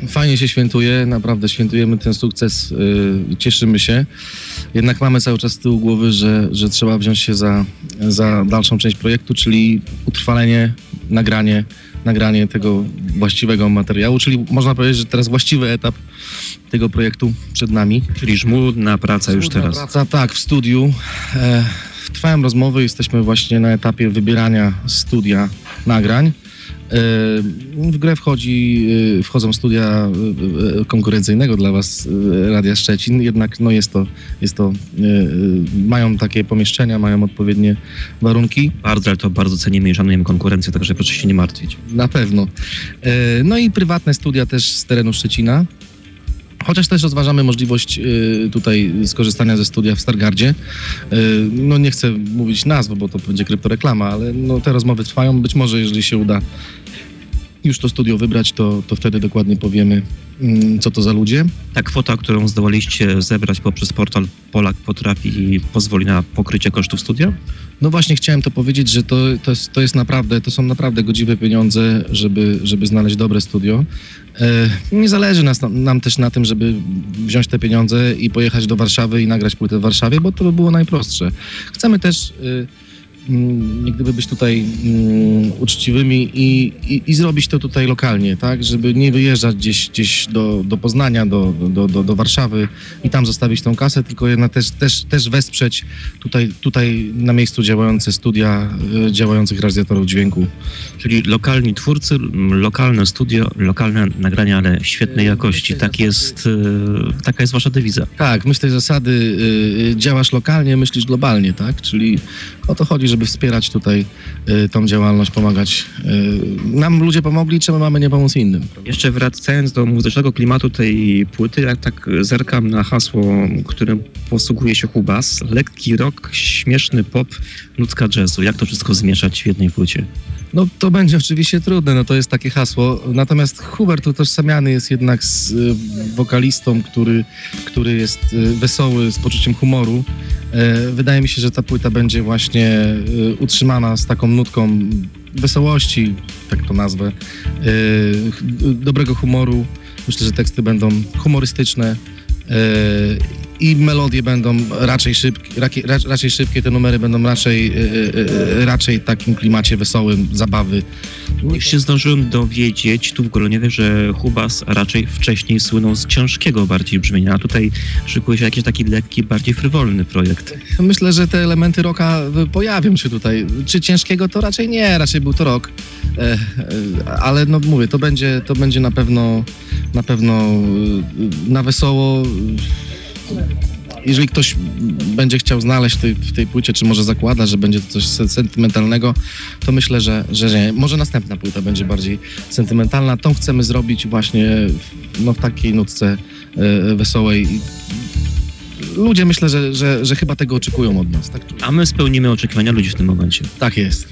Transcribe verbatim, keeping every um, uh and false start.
Fajnie się świętuje, naprawdę świętujemy ten sukces, yy, cieszymy się. Jednak mamy cały czas z tyłu głowy, że, że trzeba wziąć się za, za dalszą część projektu, czyli utrwalenie, nagranie, nagranie tego właściwego materiału, czyli można powiedzieć, że teraz właściwy etap tego projektu przed nami. Czyli żmudna praca już Żmudna teraz. Praca, tak, w studiu. E, trwają rozmowy, jesteśmy właśnie na etapie wybierania studia nagrań. E, w grę wchodzi, e, wchodzą studia e, konkurencyjnego dla was e, Radia Szczecin, jednak no jest to, jest to e, mają takie pomieszczenia, mają odpowiednie warunki. Bardzo, ale to bardzo cenimy i szanujemy konkurencję, także proszę się nie martwić. Na pewno. E, no i prywatne studia też z terenu Szczecina. Chociaż też rozważamy możliwość y, tutaj skorzystania ze studia w Stargardzie. Y, no nie chcę mówić nazw, bo to będzie kryptoreklama, ale no, te rozmowy trwają. Być może jeżeli się uda już to studio wybrać, to, to wtedy dokładnie powiemy, y, co to za ludzie. Ta kwota, którą zdołaliście zebrać poprzez portal Polak Potrafi, pozwoli na pokrycie kosztów studia? No właśnie chciałem to powiedzieć, że to, to, jest, to jest naprawdę, to są naprawdę godziwe pieniądze, żeby, żeby znaleźć dobre studio. E, nie zależy nas, nam też na tym, żeby wziąć te pieniądze i pojechać do Warszawy i nagrać płytę w Warszawie, bo to by było najprostsze. Chcemy też y, jak gdyby być tutaj mm, uczciwymi i, i, i zrobić to tutaj lokalnie, tak, żeby nie wyjeżdżać gdzieś, gdzieś do, do Poznania, do, do, do, do Warszawy i tam zostawić tą kasę, tylko jednak też, też, też wesprzeć tutaj, tutaj na miejscu działające studia y, działających realizatorów dźwięku. Czyli lokalni twórcy, lokalne studio, lokalne nagrania, ale świetnej jakości. Tak jest, y, taka jest wasza dewiza. Tak, myślę tej zasady y, działasz lokalnie, myślisz globalnie, tak, czyli o to chodzi, żeby wspierać tutaj y, tą działalność, pomagać. Y, nam ludzie pomogli, czemu mamy nie pomóc innym? Jeszcze wracając do muzycznego klimatu tej płyty, jak tak zerkam na hasło, którym posługuje się Hubas, lekki rock, śmieszny pop, nutka jazzu. Jak to wszystko zmieszać w jednej płycie? No to będzie oczywiście trudne, no to jest takie hasło. Natomiast Hubert utożsamiany jest jednak z y, wokalistą, który, który jest y, wesoły, z poczuciem humoru. E, wydaje mi się, że ta płyta będzie właśnie y, utrzymana z taką nutką wesołości, tak to nazwę, y, dobrego humoru. Myślę, że teksty będą humorystyczne. y, I melodie będą raczej szybkie, raczej, raczej szybkie, te numery będą raczej, yy, raczej w takim klimacie wesołym, zabawy. Już się zdążyłem dowiedzieć tu w Goloniewie, że Hubas raczej wcześniej słynął z ciężkiego bardziej brzmienia, a tutaj szykuje się jakiś taki lekki, bardziej frywolny projekt. Myślę, że te elementy rocka pojawią się tutaj. Czy ciężkiego to raczej nie, raczej był to rock. E, e, ale no mówię, to będzie, to będzie na pewno na pewno na wesoło. Jeżeli ktoś będzie chciał znaleźć tej, w tej płycie, czy może zakłada, że będzie to coś sentymentalnego, to myślę, że, że nie. Może następna płyta będzie bardziej sentymentalna. Tą chcemy zrobić właśnie no, w takiej nutce y, wesołej. Ludzie myślę, że, że, że chyba tego oczekują od nas. Tak? A my spełnimy oczekiwania ludzi w tym momencie. Tak jest.